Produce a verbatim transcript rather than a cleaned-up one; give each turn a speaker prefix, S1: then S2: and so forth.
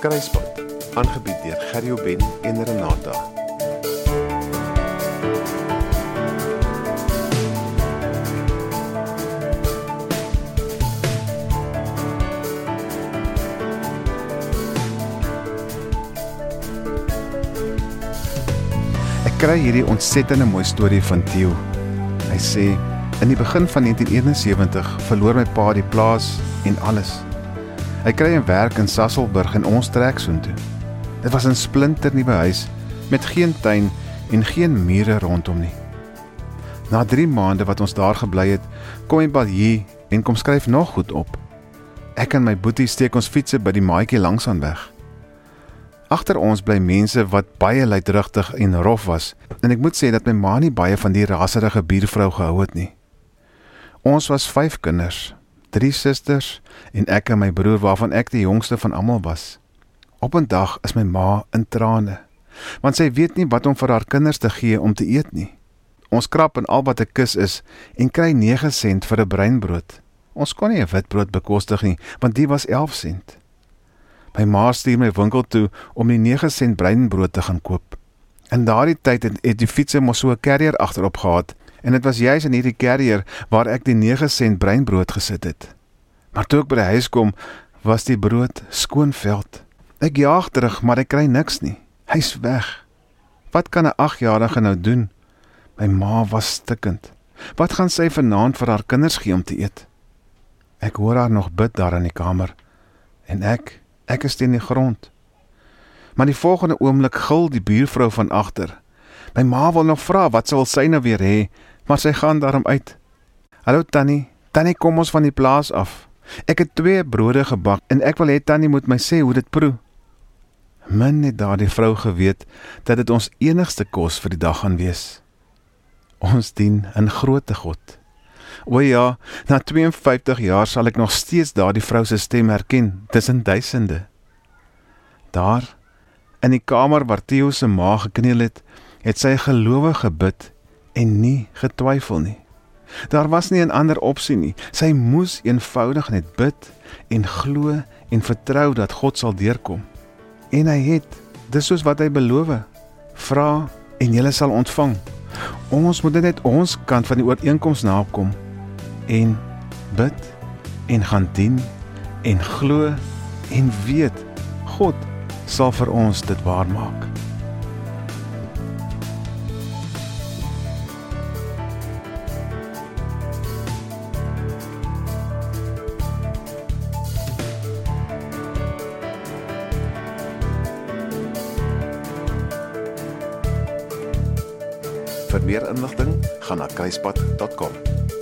S1: Kruispunt, aangebied deur Gerrio Ben en Renata.
S2: Ek kry hierdie ontsettende mooi storie van Theo. Hy sê, in die begin van negentien eenensewentig verloor my pa die plaas en alles. Hy kry 'n werk in Sasolburg en ons trek soontoe. Dit was 'n splinternuwe huis met geen tuin en geen mure rondom nie. Na drie maande wat ons daar gebly het, kom die balje en kom skryf nog goed op. Ek en my boetie steek ons fietsse by die maatjie langs aan weg. Agter ons bly mense wat baie luidrugtig en rof was, en ek moet sê dat my ma nie baie van die raserige buurvrou gehou het nie. Ons was vyf kinders, drie susters en ek en my broer waarvan ek die jongste van almal was. Op 'n dag is my ma in trane, want sy weet nie wat om vir haar kinders te gee om te eet nie. Ons krap in al wat 'n kus is en kry nege sent vir 'n breinbrood. Ons kon nie 'n witbrood bekostig nie, want die was elf sent. My ma stuur my winkel toe om die nege sent breinbrood te gaan koop. In daardie tyd het, het die fietsie mos so 'n carrier agterop gehad, en dit was juis in hierdie carrier waar ek die nege sent breinbrood gesit het. Maar toe ek by die huis kom, was die brood skoon veld. Ek jaag terug, maar ek kry niks nie. Hy's weg. Wat kan 'n agjarige nou doen? My ma was stikkend. Wat gaan sy vanaand vir haar kinders gee om te eet? Ek hoor haar nog bid daar in die kamer, en ek, ek is teen die grond. Maar die volgende oomblik gil die buurvrou van agter. My ma wil nog vra wat sal sy nou weer hê, maar sy gaan daarom uit. Hallo Tannie, Tannie kom ons van die plaas af. Ek het twee brode gebak en ek wil hê Tannie moet my sê hoe dit proe. Min het daardie vrou geweet dat dit ons enigste kos vir die dag gaan wees. Ons dien 'n groote God. O ja, na twee en vyftig jaar sal ek nog steeds daardie vrou se stem herken tussen duisende. Daar, in die kamer waar Theo se ma gekniel het, het sy gelowig gebid en nie getwyfel nie. Daar was nie 'n ander opsie nie. Sy moes eenvoudig net bid en glo en vertrou dat God sal deurkom. En hy het, dis soos wat hy beloof, vra en julle sal ontvang. Ons moet net ons kant van die ooreenkoms nakom en bid en gaan dien en glo en weet God sal vir ons dit waar maak.
S1: Vir meer inligting, gaan na kruispunt punt com.